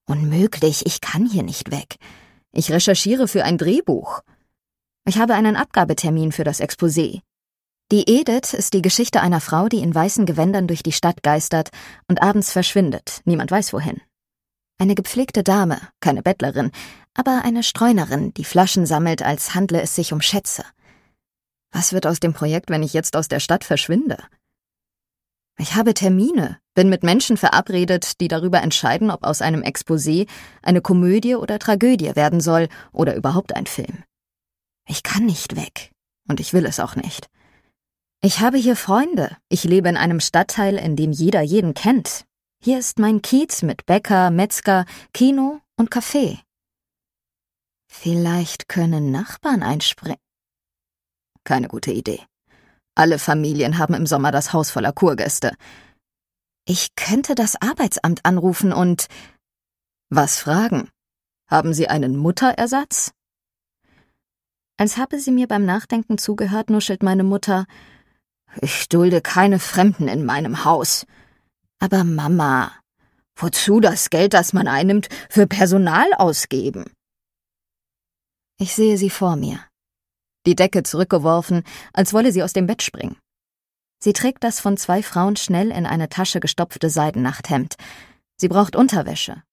Unmöglich, ich kann hier nicht weg. Ich recherchiere für ein Drehbuch. Ich habe einen Abgabetermin für das Exposé. Die Edith ist die Geschichte einer Frau, die in weißen Gewändern durch die Stadt geistert und abends verschwindet, niemand weiß wohin. Eine gepflegte Dame, keine Bettlerin, aber eine Streunerin, die Flaschen sammelt, als handle es sich um Schätze. Was wird aus dem Projekt, wenn ich jetzt aus der Stadt verschwinde? Ich habe Termine, bin mit Menschen verabredet, die darüber entscheiden, ob aus einem Exposé eine Komödie oder Tragödie werden soll oder überhaupt ein Film. Ich kann nicht weg und ich will es auch nicht. Ich habe hier Freunde, ich lebe in einem Stadtteil, in dem jeder jeden kennt. Hier ist mein Kiez mit Bäcker, Metzger, Kino und Café. Vielleicht können Nachbarn einspringen. Keine gute Idee. Alle Familien haben im Sommer das Haus voller Kurgäste. Ich könnte das Arbeitsamt anrufen und... Was fragen? Haben Sie einen Mutterersatz? Als habe sie mir beim Nachdenken zugehört, nuschelt meine Mutter: Ich dulde keine Fremden in meinem Haus. Aber Mama, wozu das Geld, das man einnimmt, für Personal ausgeben? Ich sehe sie vor mir. Die Decke zurückgeworfen, als wolle sie aus dem Bett springen. Sie trägt das von 2 Frauen schnell in eine Tasche gestopfte Seidennachthemd. Sie braucht Unterwäsche,